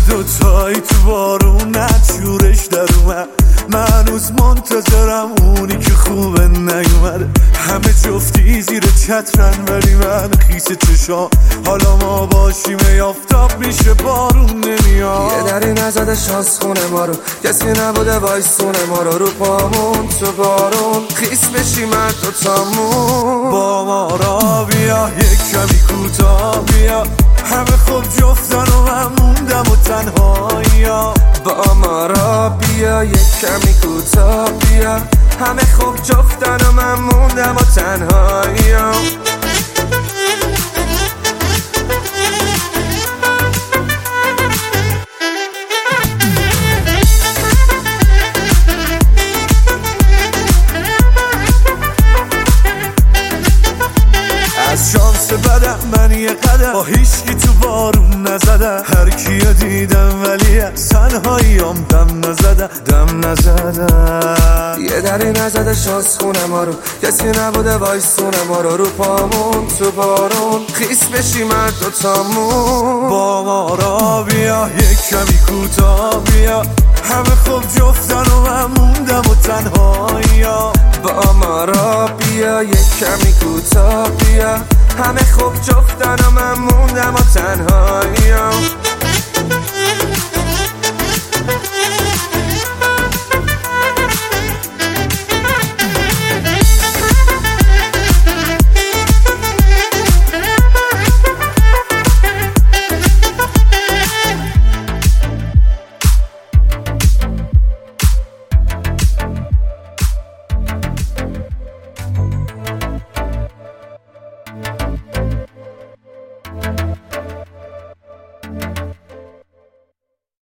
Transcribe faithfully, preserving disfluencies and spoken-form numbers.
دوتایی تو بارون نچورش در اومد، من هنوز منتظرم اونی که خوبه نیومده. همه جفتی زیر چترن ولی من خیس چشام، حالا ما باشیم یافتاب میشه بارون نمیاد. یه دری نزده شانس خونه ما رو، کسی نبوده وایسونه ما رو، رو پامون تو بارون خیس بشیم من دوتامون. با ما را بیا یک کمی کوتاه بیا، همه خوب جفتن و من موندم و تنهایی. با ما را بیا یک کمی کوتاه بیا، همه خوب جفتن و من موندم و تنهایی. از شانس بدم من یه قدم با هیچکی تو بارون نزدم، هر کیو دیدم ولی از تنهاییام دم نزدم دم نزدم. یه دری نزده شانس خونه ما رو، کسی نبوده وایسونه ما رو، رو پامون تو بارون خیس بشیم من دوتامون. با ما را بیا یک کمی کوتاه بیا، همه خوب جفتن و من موندم و تنهایی. با ما را بیا یک کمی کوتاه بیا، همه خوب جفتن و من موندم و تنها.